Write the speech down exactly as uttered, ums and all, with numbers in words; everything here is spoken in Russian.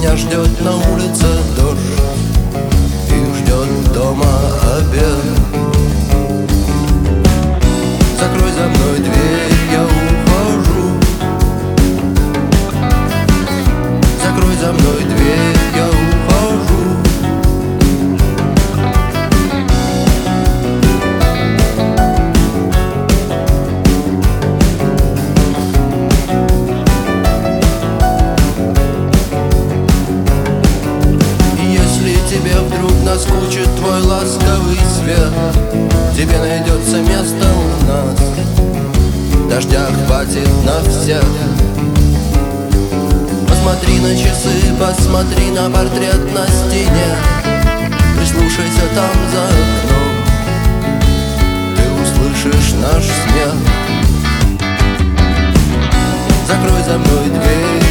Меня ждет на улице дождь и ждет дома обед. Закрой за мной дверь, я ухожу. Закрой за мной дверь, я ухожу. Тебе вдруг наскучит твой ласковый свет, тебе найдется место у нас, дождя хватит на всех. Посмотри на часы, посмотри на портрет на стене, прислушайся там за окном, ты услышишь наш смех. Закрой за мной дверь,